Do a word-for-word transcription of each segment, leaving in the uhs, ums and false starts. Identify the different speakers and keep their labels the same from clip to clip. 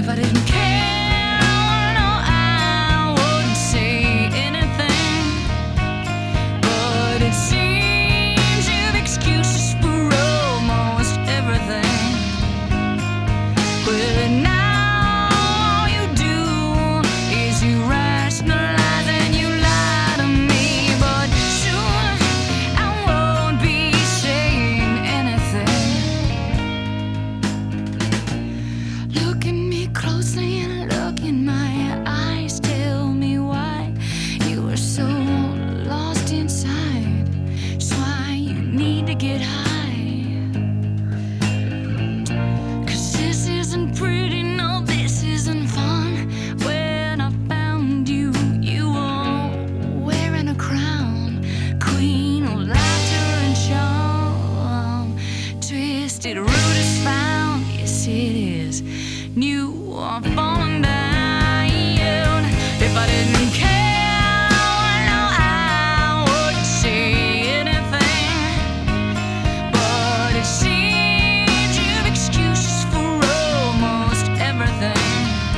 Speaker 1: I didn't care, no, I wouldn't say anything. But it seems you've excuses for almost everything. Well, now all you do is you rationalize and you lie to me. But soon I won't be saying anything. Look at me closely and look in my eyes. Tell me why you are so lost inside. It's why you need to get high. 'Cause this isn't pretty, no, this isn't fun. When I found you, you were wearing a crown, queen of laughter and charm. Twisted root is found, yes it is. New or falling down. If I didn't care, no, I wouldn't say anything. But it seems you've excuses for almost everything.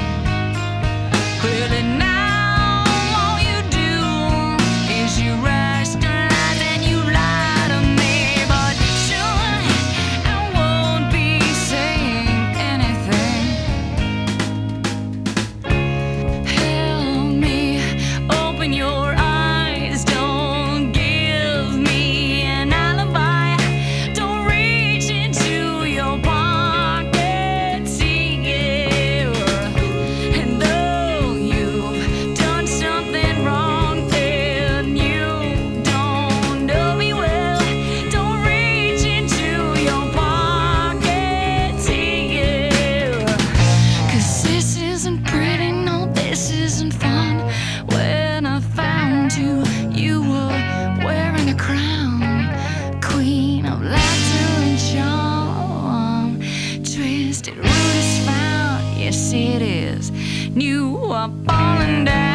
Speaker 1: Really now all you do is you rationalize and you lie to me. But soon I won't be saying anything. Help me, open your eyes, don't give me an alibi. Don't reach into your pocket, see it. And though you've done something wrong, then you don't know me well. Don't reach into your pocket, see it. 'Cause this isn't pretty, no, this isn't fun. When I found you, you were wearing a crown, queen of laughter and charm. Twisted root is found, yes it is. New are falling down.